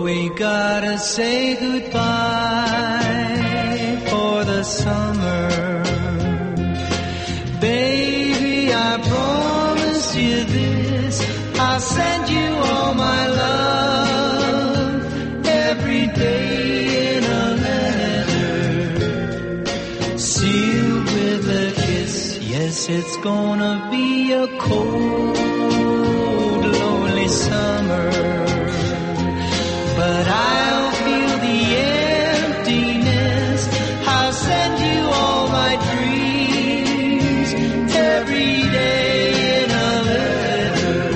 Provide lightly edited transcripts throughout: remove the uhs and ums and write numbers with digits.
we gotta say goodbye for the summer. Baby, I promise you this, I'll send you all my love every day in a letter, sealed with a kiss. Yes, it's gonna be a cold, lonely summer, but I'll feel the emptiness. I'll send you all my dreams every day in a letter,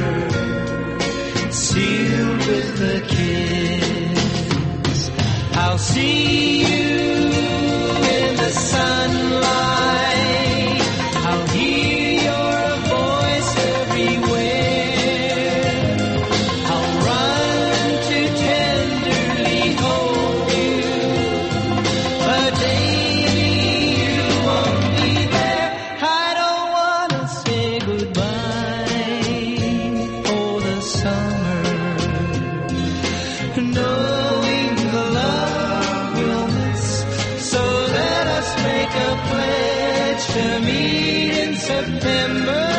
sealed with a kiss. I'll see you in the sunlight, I'll hear your voice everywhere, I'll run to tenderly hold you, but baby, you won't be there. I don't wanna say goodbye for the summer, knowing the love we'll miss. So let us make a pledge to meet in September.